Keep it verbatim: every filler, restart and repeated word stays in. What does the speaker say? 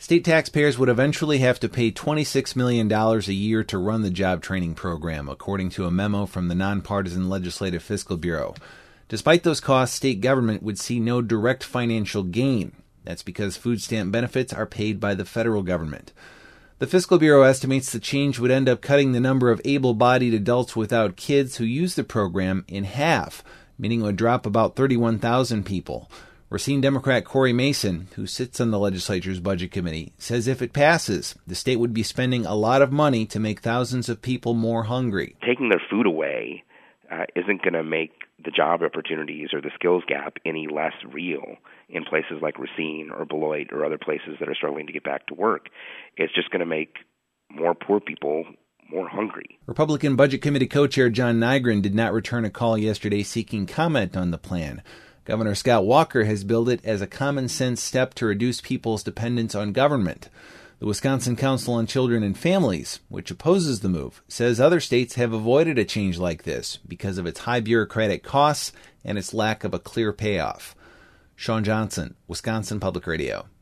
State taxpayers would eventually have to pay twenty-six million dollars a year to run the job training program, according to a memo from the Nonpartisan Legislative Fiscal Bureau. Despite those costs, state government would see no direct financial gain. That's because food stamp benefits are paid by the federal government. The Fiscal Bureau estimates the change would end up cutting the number of able-bodied adults without kids who use the program in half, meaning it would drop about thirty-one thousand people. Racine Democrat Corey Mason, who sits on the legislature's budget committee, says if it passes, the state would be spending a lot of money to make thousands of people more hungry. Taking their food away uh, isn't going to make the job opportunities or the skills gap any less real in places like Racine or Beloit or other places that are struggling to get back to work. It's just going to make more poor people more hungry. Republican Budget Committee co-chair John Nygren did not return a call yesterday seeking comment on the plan. Governor Scott Walker has billed it as a common-sense step to reduce people's dependence on government. The Wisconsin Council on Children and Families, which opposes the move, says other states have avoided a change like this because of its high bureaucratic costs and its lack of a clear payoff. Sean Johnson, Wisconsin Public Radio.